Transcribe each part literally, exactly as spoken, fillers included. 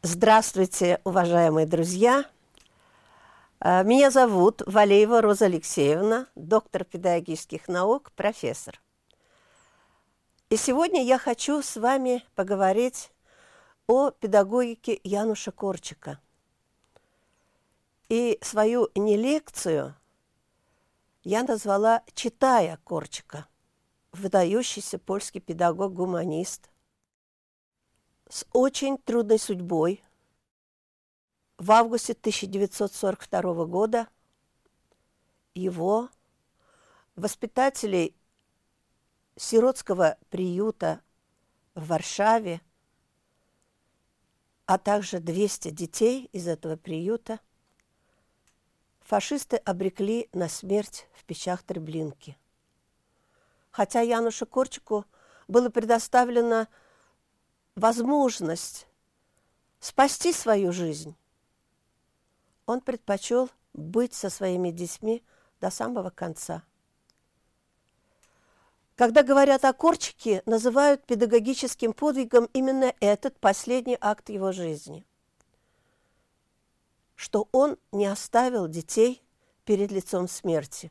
Здравствуйте, уважаемые друзья! Меня зовут Валеева Роза Алексеевна, доктор педагогических наук, профессор. И сегодня я хочу с вами поговорить о педагогике Януша Корчика. И свою не лекцию я назвала «Читая Корчика», выдающийся польский педагог-гуманист с очень трудной судьбой. В августе тысяча девятьсот сорок второго года его, воспитателей сиротского приюта в Варшаве, а также двести детей из этого приюта, фашисты обрекли на смерть в печах Треблинки. Хотя Янушу Корчику было предоставлена возможность спасти свою жизнь, он предпочел быть со своими детьми до самого конца. Когда говорят о Корчике, называют педагогическим подвигом именно этот последний акт его жизни, что он не оставил детей перед лицом смерти.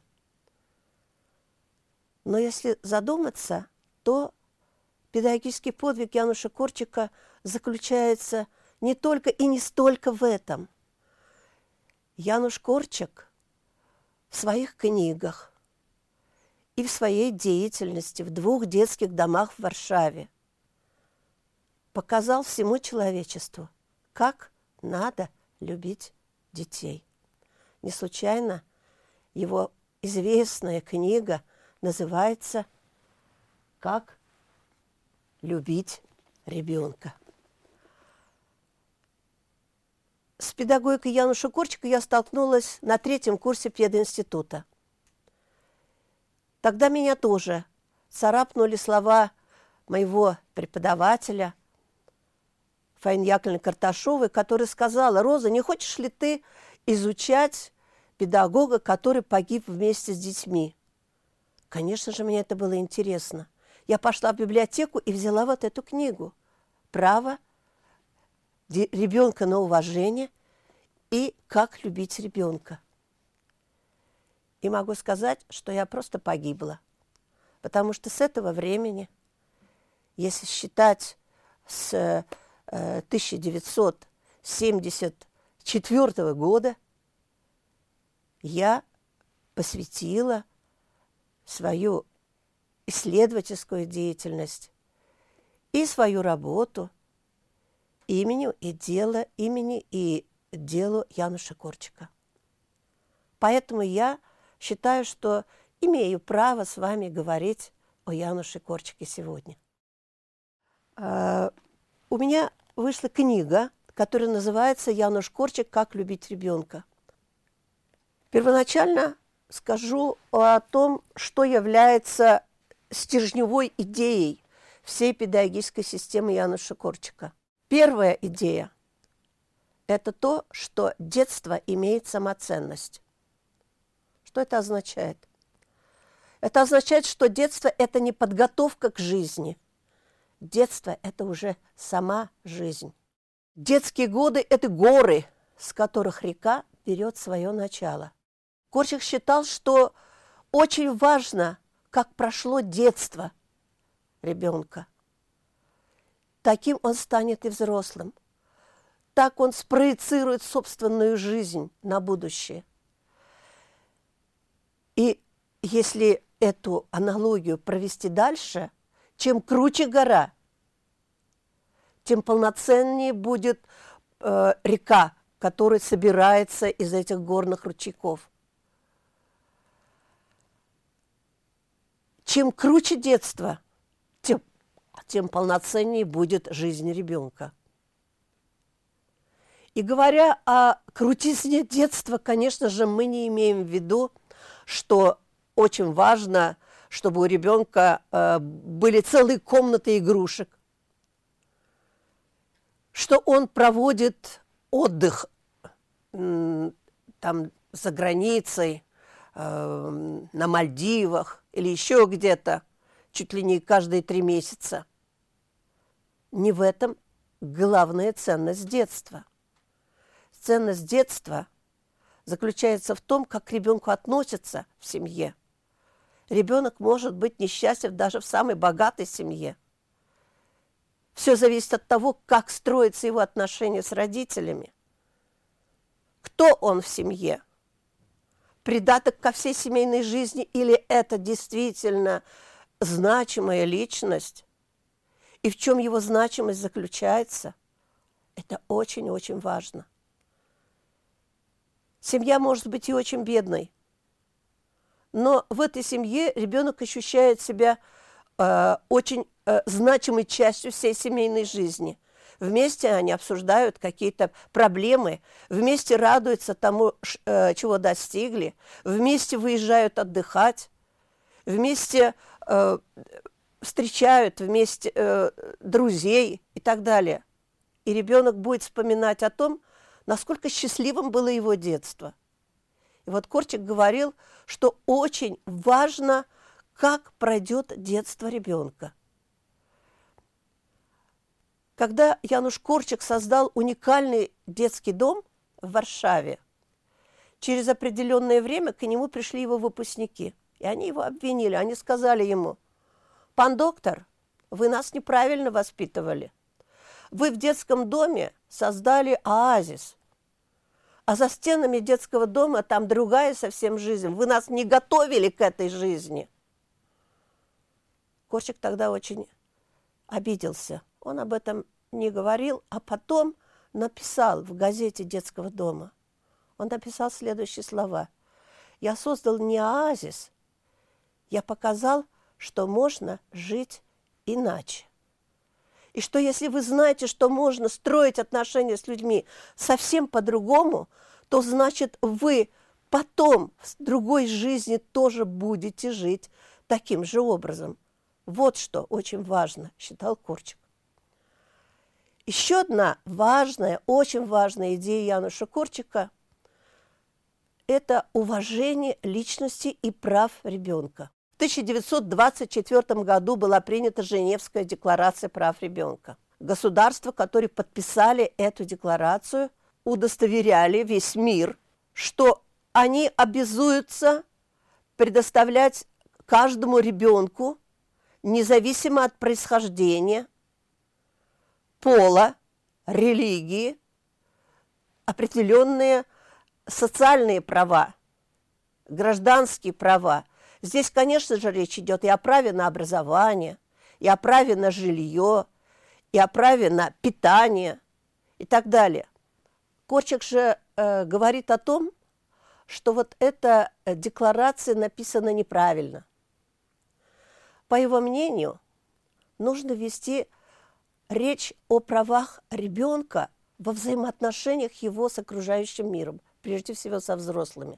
Но если задуматься, то педагогический подвиг Януша Корчика заключается не только и не столько в этом. Януш Корчик в своих книгах и в своей деятельности в двух детских домах в Варшаве показал всему человечеству, как надо любить детей. Не случайно его известная книга называется «Как любить ребенка». С педагогикой Януша Корчика я столкнулась на третьем курсе пединститута. Тогда меня тоже царапнули слова моего преподавателя Фаины Яковлевны Карташовой, которая сказала: «Роза, не хочешь ли ты изучать педагога, который погиб вместе с детьми?» Конечно же, мне это было интересно. Я пошла в библиотеку и взяла вот эту книгу «Право ребенка на уважение» и «Как любить ребенка». И могу сказать, что я просто погибла, потому что с этого времени, если считать с э, тысяча девятьсот семьдесят четвёртого года, я посвятила свою исследовательскую деятельность и свою работу имени и делу, имени и делу Януша Корчика. Поэтому я считаю, что имею право с вами говорить о Януше Корчике сегодня. Uh, у меня вышла книга, которая называется «Януш Корчик. Как любить ребенка». Первоначально скажу о том, что является стержневой идеей всей педагогической системы Януша Корчика. Первая идея – это то, что детство имеет самоценность. Что это означает? Это означает, что детство – это не подготовка к жизни. Детство – это уже сама жизнь. Детские годы – это горы, с которых река берет свое начало. Корчик считал, что очень важно, как прошло детство ребенка. Таким он станет и взрослым. Так он спроецирует собственную жизнь на будущее. И если эту аналогию провести дальше, чем круче гора, тем полноценнее будет э, река, которая собирается из этих горных ручейков. Чем круче детство, тем, тем полноценнее будет жизнь ребенка. И говоря о крутизне детства, конечно же, мы не имеем в виду, что очень важно, чтобы у ребенка э, были целые комнаты игрушек, что он проводит отдых э, там за границей, э, на Мальдивах или еще где-то, чуть ли не каждые три месяца. Не в этом главная ценность детства. Ценность детства заключается в том, как к ребенку относятся в семье. Ребенок может быть несчастлив даже в самой богатой семье. Все зависит от того, как строятся его отношения с родителями. Кто он в семье? Придаток ко всей семейной жизни или это действительно значимая личность? И в чем его значимость заключается? Это очень-очень важно. Семья может быть и очень бедной, но в этой семье ребенок ощущает себя э, очень э, значимой частью всей семейной жизни. Вместе они обсуждают какие-то проблемы, вместе радуются тому, э, чего достигли, вместе выезжают отдыхать, вместе э, встречают вместе э, друзей и так далее. И ребенок будет вспоминать о том, насколько счастливым было его детство. И вот Корчик говорил, что очень важно, как пройдет детство ребенка. Когда Януш Корчик создал уникальный детский дом в Варшаве, через определенное время к нему пришли его выпускники. И они его обвинили. Они сказали ему: «Пан доктор, вы нас неправильно воспитывали. Вы в детском доме создали оазис, а за стенами детского дома там другая совсем жизнь. Вы нас не готовили к этой жизни». Корчик тогда очень обиделся. Он об этом не говорил, а потом написал в газете детского дома. Он написал следующие слова: «Я создал не оазис, я показал, что можно жить иначе. И что если вы знаете, что можно строить отношения с людьми совсем по-другому, то значит вы потом в другой жизни тоже будете жить таким же образом». Вот что очень важно, считал Корчик. Еще одна важная, очень важная идея Януша Корчика – это уважение личности и прав ребенка. В тысяча девятьсот двадцать четвёртом году была принята Женевская декларация прав ребенка. Государства, которые подписали эту декларацию, удостоверяли весь мир, что они обязуются предоставлять каждому ребенку, независимо от происхождения, пола, религии, определенные социальные права, гражданские права. Здесь, конечно же, речь идет и о праве на образование, и о праве на жилье, и о праве на питание и так далее. Корчик же э, говорит о том, что вот эта декларация написана неправильно. По его мнению, нужно вести речь о правах ребенка во взаимоотношениях его с окружающим миром, прежде всего со взрослыми.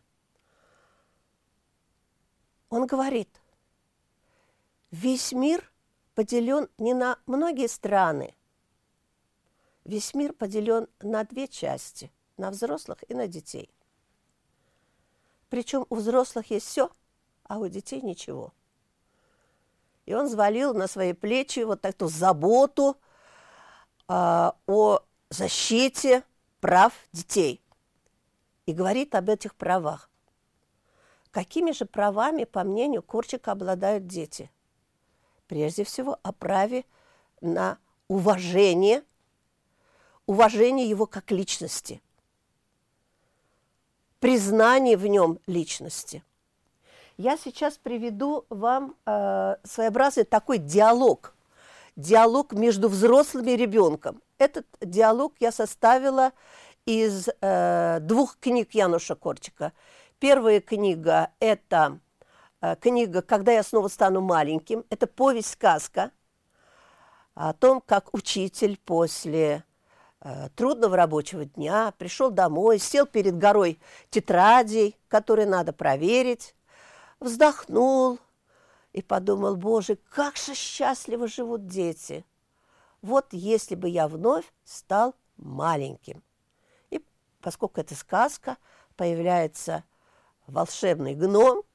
Он говорит: весь мир поделен не на многие страны, весь мир поделен на две части, на взрослых и на детей. Причем у взрослых есть все, а у детей ничего. И он взвалил на свои плечи вот эту заботу э, о защите прав детей. И говорит об этих правах. Какими же правами, по мнению Корчика, обладают дети? Прежде всего, о праве на уважение, уважение его как личности, признание в нем личности. Я сейчас приведу вам э, своеобразный такой диалог, диалог между взрослым и ребенком. Этот диалог я составила из э, двух книг Януша Корчика. Первая книга – это э, книга «Когда я снова стану маленьким». Это повесть-сказка о том, как учитель после э, трудного рабочего дня пришел домой, сел перед горой тетрадей, которые надо проверить, вздохнул и подумал: «Боже, как же счастливо живут дети! Вот если бы я вновь стал маленьким». И поскольку это сказка, появляется волшебный гном,